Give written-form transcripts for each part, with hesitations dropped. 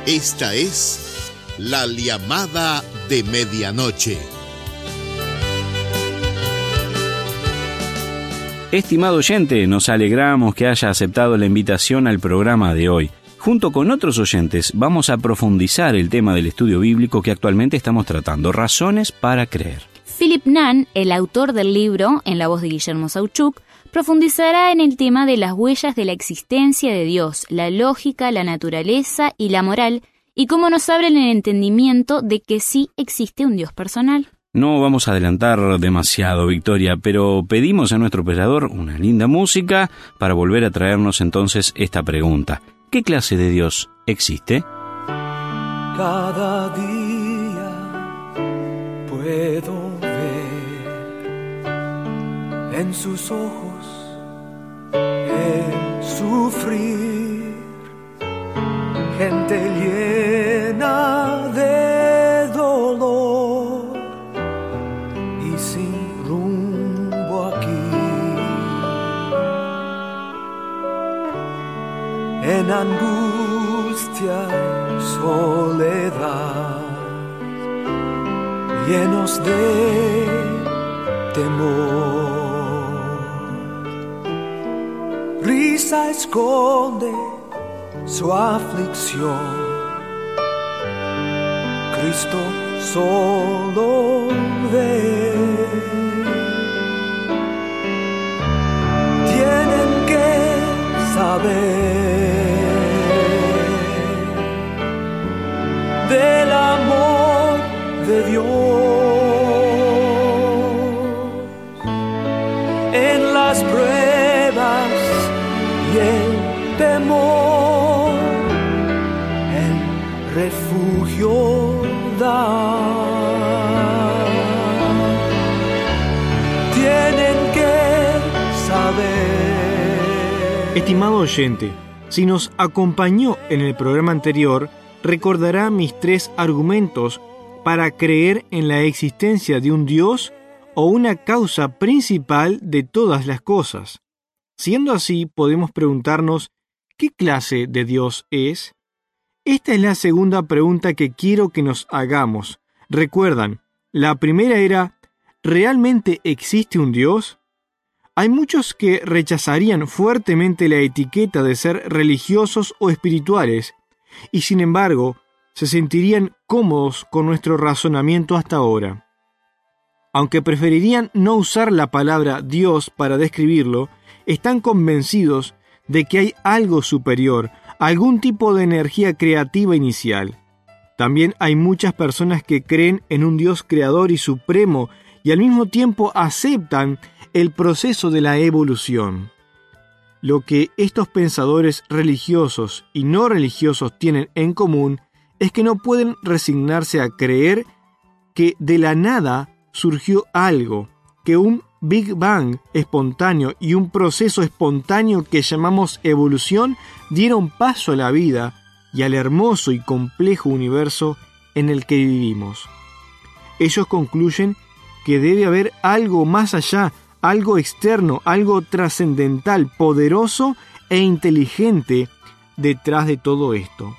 Esta es la llamada de medianoche. Estimado oyente, nos alegramos que haya aceptado la invitación al programa de hoy. Junto con otros oyentes vamos a profundizar el tema del estudio bíblico que actualmente estamos tratando, razones para creer. Philip Nunn, el autor del libro, en la voz de Guillermo Sauchuk, profundizará en el tema de las huellas de la existencia de Dios, la lógica, la naturaleza y la moral, y cómo nos abren el entendimiento de que sí existe un Dios personal. No vamos a adelantar demasiado, Victoria, pero pedimos a nuestro operador una linda música para volver a traernos entonces esta pregunta. ¿Qué clase de Dios existe? Cada día puedo ver en sus ojos el sufrir, gente llena de dolor y sin rumbo aquí. En angustia y soledad, llenos de temor. Risa esconde su aflicción, Cristo solo ve. Tienen que saber del amor de Dios en las pruebas y el temor, el refugio da. Tienen que saber. Estimado oyente, si nos acompañó en el programa anterior, recordará mis 3 argumentos para creer en la existencia de un Dios o una causa principal de todas las cosas. Siendo así, podemos preguntarnos, ¿qué clase de Dios es? Esta es la segunda pregunta que quiero que nos hagamos. ¿Recuerdan? La primera era, ¿realmente existe un Dios? Hay muchos que rechazarían fuertemente la etiqueta de ser religiosos o espirituales, y sin embargo, se sentirían cómodos con nuestro razonamiento hasta ahora. Aunque preferirían no usar la palabra Dios para describirlo, están convencidos de que hay algo superior, algún tipo de energía creativa inicial. También hay muchas personas que creen en un Dios creador y supremo y al mismo tiempo aceptan el proceso de la evolución. Lo que estos pensadores religiosos y no religiosos tienen en común es que no pueden resignarse a creer que de la nada surgió algo, que un Big Bang espontáneo y un proceso espontáneo que llamamos evolución dieron paso a la vida y al hermoso y complejo universo en el que vivimos. Ellos concluyen que debe haber algo más allá, algo externo, algo trascendental, poderoso e inteligente detrás de todo esto.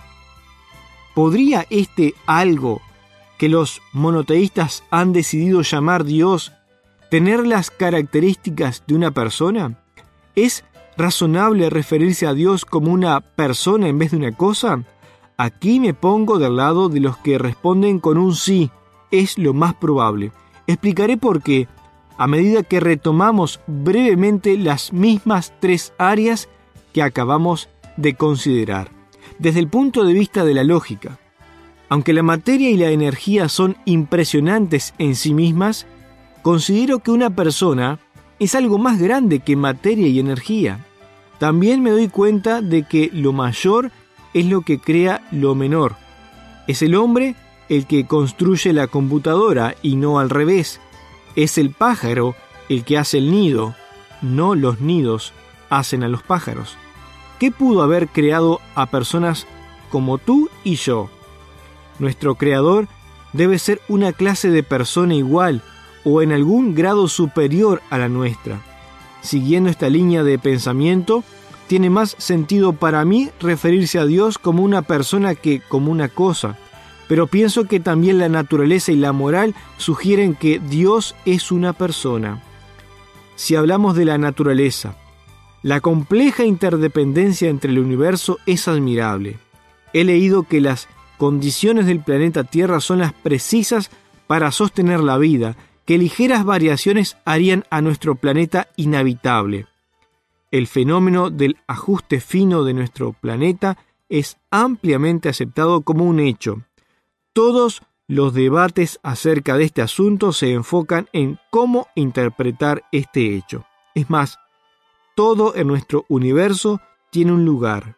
¿Podría este algo que los monoteístas han decidido llamar Dios tener las características de una persona? ¿Es razonable referirse a Dios como una persona en vez de una cosa? Aquí me pongo del lado de los que responden con un sí, es lo más probable. Explicaré por qué a medida que retomamos brevemente las mismas 3 áreas que acabamos de considerar. Desde el punto de vista de la lógica, aunque la materia y la energía son impresionantes en sí mismas, considero que una persona es algo más grande que materia y energía. También me doy cuenta de que lo mayor es lo que crea lo menor. Es el hombre el que construye la computadora y no al revés. Es el pájaro el que hace el nido, no los nidos hacen a los pájaros. ¿Qué pudo haber creado a personas como tú y yo? Nuestro creador debe ser una clase de persona igual o en algún grado superior a la nuestra. Siguiendo esta línea de pensamiento, Tiene más sentido para mí referirse a Dios como una persona que como una cosa, pero pienso que también la naturaleza y la moral sugieren que Dios es una persona. Si hablamos de la naturaleza, la compleja interdependencia entre el universo es admirable. He leído que las condiciones del planeta Tierra son las precisas para sostener la vida, que ligeras variaciones harían a nuestro planeta inhabitable. El fenómeno del ajuste fino de nuestro planeta es ampliamente aceptado como un hecho. Todos los debates acerca de este asunto se enfocan en cómo interpretar este hecho. Es más, todo en nuestro universo tiene un lugar.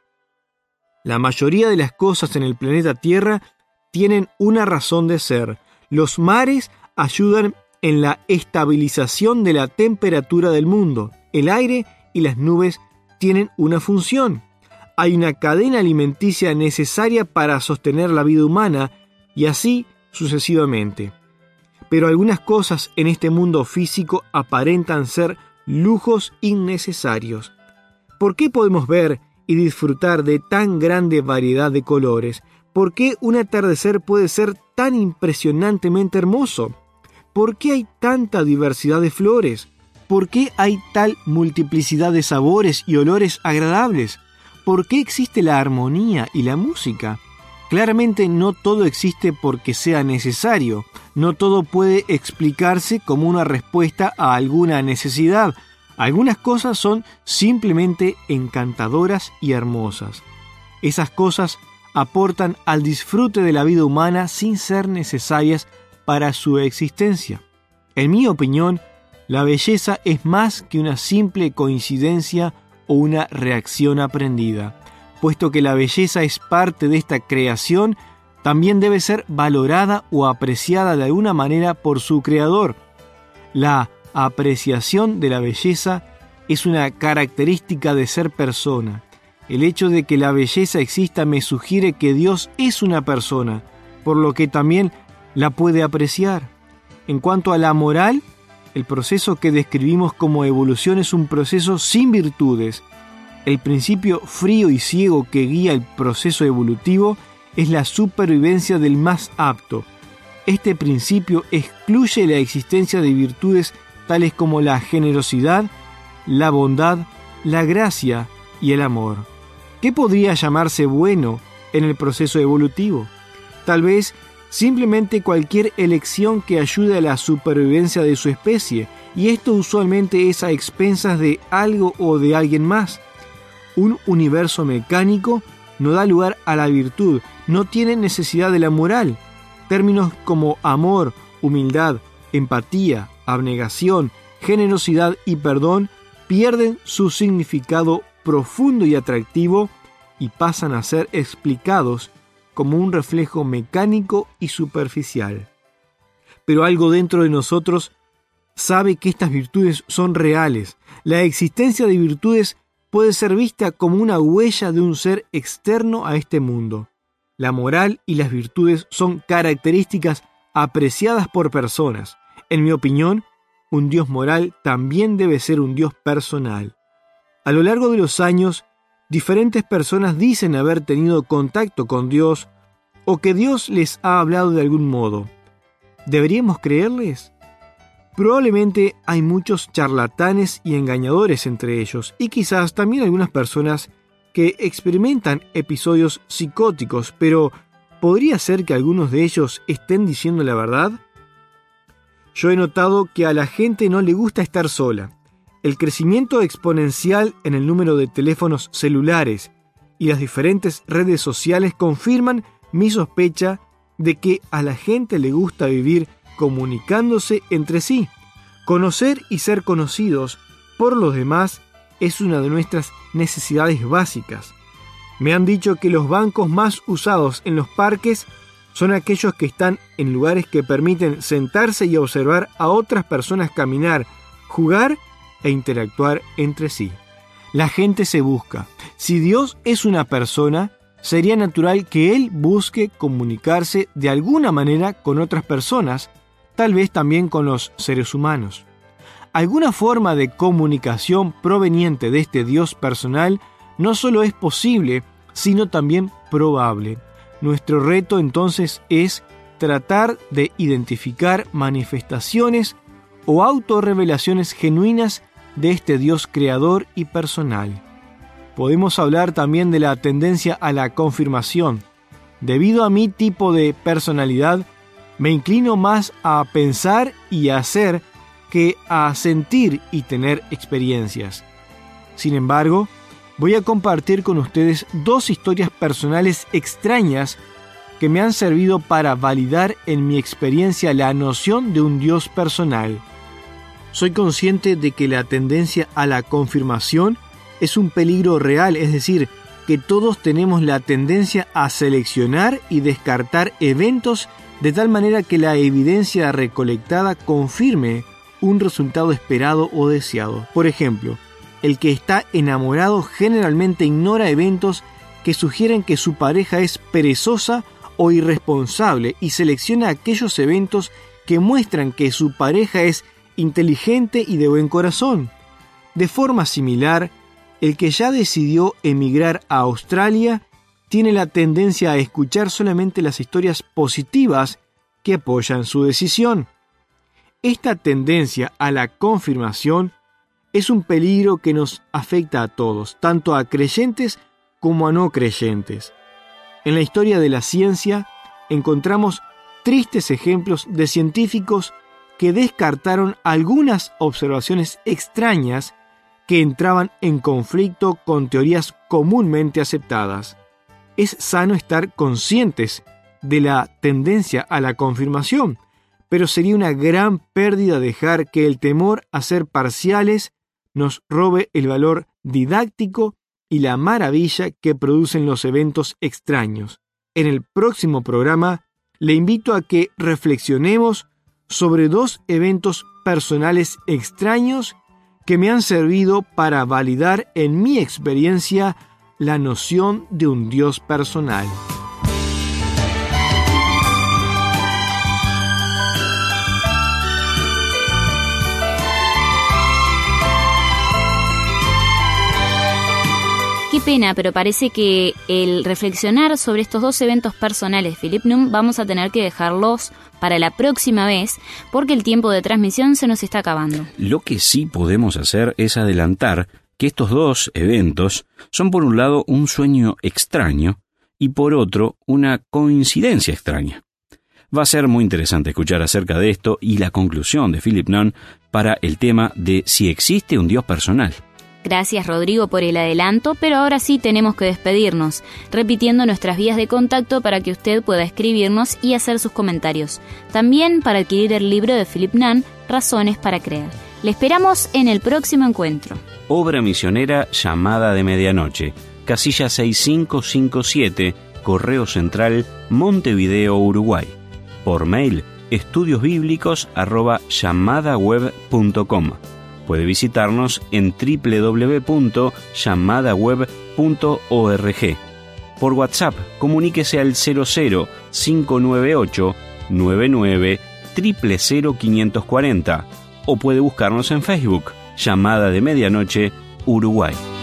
La mayoría de las cosas en el planeta Tierra tienen una razón de ser. Los mares ayudan en la estabilización de la temperatura del mundo. El aire y las nubes tienen una función. Hay una cadena alimenticia necesaria para sostener la vida humana y así sucesivamente. Pero algunas cosas en este mundo físico aparentan ser lujos innecesarios. ¿Por qué podemos ver y disfrutar de tan grande variedad de colores? ¿Por qué un atardecer puede ser tan impresionantemente hermoso? ¿Por qué hay tanta diversidad de flores? ¿Por qué hay tal multiplicidad de sabores y olores agradables? ¿Por qué existe la armonía y la música? Claramente no todo existe porque sea necesario. No todo puede explicarse como una respuesta a alguna necesidad. Algunas cosas son simplemente encantadoras y hermosas. Esas cosas aportan al disfrute de la vida humana sin ser necesarias para su existencia. En mi opinión, la belleza es más que una simple coincidencia o una reacción aprendida. Puesto que la belleza es parte de esta creación, también debe ser valorada o apreciada de alguna manera por su creador. La apreciación de la belleza es una característica de ser persona. El hecho de que la belleza exista me sugiere que Dios es una persona, por lo que también la puede apreciar. En cuanto a la moral, el proceso que describimos como evolución es un proceso sin virtudes. El principio frío y ciego que guía el proceso evolutivo es la supervivencia del más apto. Este principio excluye la existencia de virtudes tales como la generosidad, la bondad, la gracia y el amor. ¿Qué podría llamarse bueno en el proceso evolutivo? Tal vez simplemente cualquier elección que ayude a la supervivencia de su especie, y esto usualmente es a expensas de algo o de alguien más. Un universo mecánico no da lugar a la virtud, no tiene necesidad de la moral. Términos como amor, humildad, empatía, abnegación, generosidad y perdón pierden su significado profundo y atractivo y pasan a ser explicados como un reflejo mecánico y superficial. Pero algo dentro de nosotros sabe que estas virtudes son reales. La existencia de virtudes puede ser vista como una huella de un ser externo a este mundo. La moral y las virtudes son características apreciadas por personas. En mi opinión, un Dios moral también debe ser un Dios personal. A lo largo de los años, diferentes personas dicen haber tenido contacto con Dios o que Dios les ha hablado de algún modo. ¿Deberíamos creerles? Probablemente hay muchos charlatanes y engañadores entre ellos, y quizás también algunas personas que experimentan episodios psicóticos, pero ¿podría ser que algunos de ellos estén diciendo la verdad? Yo he notado que a la gente no le gusta estar sola. El crecimiento exponencial en el número de teléfonos celulares y las diferentes redes sociales confirman mi sospecha de que a la gente le gusta vivir comunicándose entre sí. Conocer y ser conocidos por los demás es una de nuestras necesidades básicas. Me han dicho que los bancos más usados en los parques son aquellos que están en lugares que permiten sentarse y observar a otras personas caminar, jugar e interactuar entre sí. La gente se busca. Si Dios es una persona, sería natural que Él busque comunicarse de alguna manera con otras personas, tal vez también con los seres humanos. Alguna forma de comunicación proveniente de este Dios personal no solo es posible, sino también probable. Nuestro reto entonces es tratar de identificar manifestaciones o autorrevelaciones genuinas de este Dios creador y personal. Podemos hablar también de la tendencia a la confirmación. Debido a mi tipo de personalidad, me inclino más a pensar y a hacer que a sentir y tener experiencias. Sin embargo, voy a compartir con ustedes 2 historias personales extrañas que me han servido para validar en mi experiencia la noción de un Dios personal. Soy consciente de que la tendencia a la confirmación es un peligro real, es decir, que todos tenemos la tendencia a seleccionar y descartar eventos de tal manera que la evidencia recolectada confirme un resultado esperado o deseado. Por ejemplo, el que está enamorado generalmente ignora eventos que sugieren que su pareja es perezosa o irresponsable y selecciona aquellos eventos que muestran que su pareja es inteligente y de buen corazón. De forma similar, el que ya decidió emigrar a Australia tiene la tendencia a escuchar solamente las historias positivas que apoyan su decisión. Esta tendencia a la confirmación es un peligro que nos afecta a todos, tanto a creyentes como a no creyentes. En la historia de la ciencia encontramos tristes ejemplos de científicos que descartaron algunas observaciones extrañas que entraban en conflicto con teorías comúnmente aceptadas. Es sano estar conscientes de la tendencia a la confirmación, pero sería una gran pérdida dejar que el temor a ser parciales nos robe el valor didáctico y la maravilla que producen los eventos extraños. En el próximo programa le invito a que reflexionemos sobre 2 eventos personales extraños que me han servido para validar en mi experiencia la noción de un Dios personal. Qué pena, pero parece que el reflexionar sobre estos 2 eventos personales de Philip Nunn vamos a tener que dejarlos para la próxima vez, porque el tiempo de transmisión se nos está acabando. Lo que sí podemos hacer es adelantar que estos 2 eventos son por un lado un sueño extraño y por otro una coincidencia extraña. Va a ser muy interesante escuchar acerca de esto y la conclusión de Philip Nunn para el tema de si existe un Dios personal. Gracias, Rodrigo, por el adelanto, pero ahora sí tenemos que despedirnos, repitiendo nuestras vías de contacto para que usted pueda escribirnos y hacer sus comentarios. También para adquirir el libro de Philip Nunn, Razones para Creer. Le esperamos en el próximo encuentro. Obra misionera Llamada de Medianoche, casilla 6557, Correo Central, Montevideo, Uruguay. Por mail, estudiosbiblicos@llamadaweb.com. Puede visitarnos en www.llamadaweb.org. Por WhatsApp, comuníquese al 00-598 99 000 540 o puede buscarnos en Facebook, Llamada de Medianoche, Uruguay.